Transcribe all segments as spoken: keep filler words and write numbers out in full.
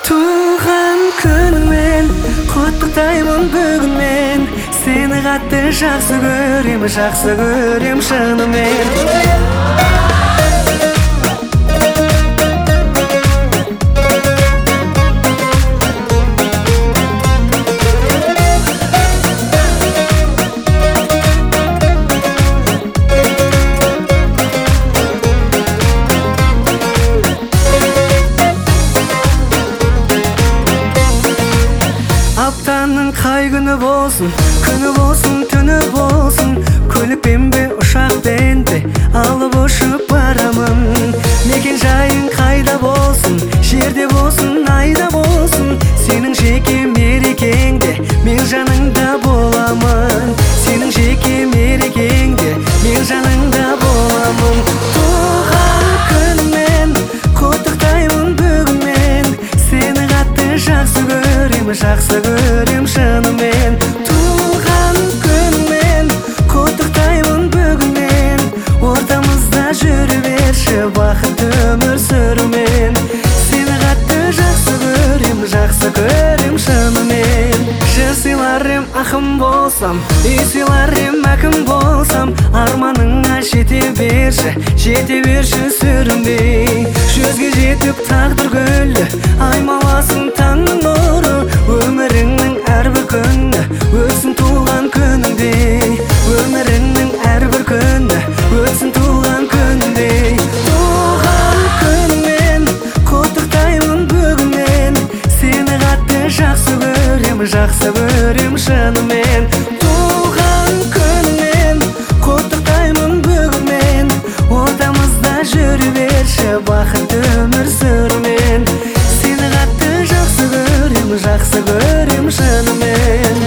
Туған күніңмен құттықтаймын бүгін мен. Сені қатты жақсы көрем, жақсы көрем шынымен. Аптаның қай күні болсын, күні болсын, түні болсын, көлікпен бе, ұшақпен бе алып ұшып барамын. Мекен жайың қайда болсын, жерде болсын, айда болсын, сенің жеке мерекеңде мен жаныңда боламын. Сенің жеке мерекеңде мен жаныңда боламын. Туған күніңмен құттықтаймын бүгін мен. Сені қатты жақсы көрем, жақсы көрем шынымен. Туған күніңмен құттықтаймын бүгін мен. Ортамызда жүре берші бақытты өмір сүрумен. Сені қатты жақсы көрем, жақсы көрем шынымен. Жыр сыйлар ем ақын болсам, үй сыйлар ем әкім болсам, арманыңа жете берші, жете берші сүрінбей. Жүзге жетіп тағдыр гүлі аймаласын таңның нұры. Өміріңнің әрбір күні өтсін туған күніңдей. Өміріңнің әрбір күні өтсін туған күніңдей. Туған күніңмен құттықтаймын бүгін мен. Сені қатты жақсы көрем, жақсы көрем шынымен. Туған күніңмен құттықтаймын бүгін мен. Ортамызда жүре берші бақытты өмір сүрумен. Сені қатты жақсы көрем, жақсы көрем шынымен.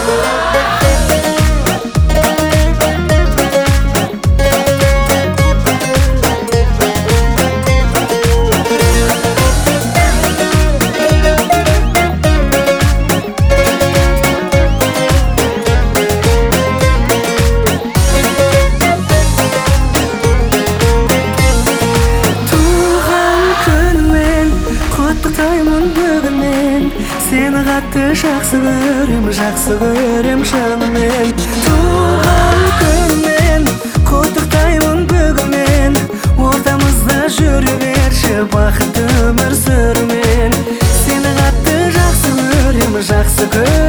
Құттықтаймын бүгін мен. Сені қатты жақсы көрем, жақсы көрем шынымен. Туған күніңмен құттықтаймын бүгін мен. Ортамызда жүре берші бақытты өмір сүрумен. Сені қатты жақсы көрем, жақсы көрем